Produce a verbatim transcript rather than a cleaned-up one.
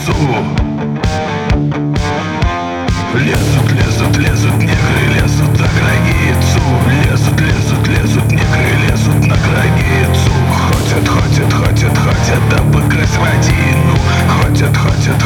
границу. Лезут, лезут, лезут негры, лезут на границу. Лезут, лезут, лезут негры, лезут на границу. Хотят, хотят, хотят, хотят обыграть родину. Хотят, хотят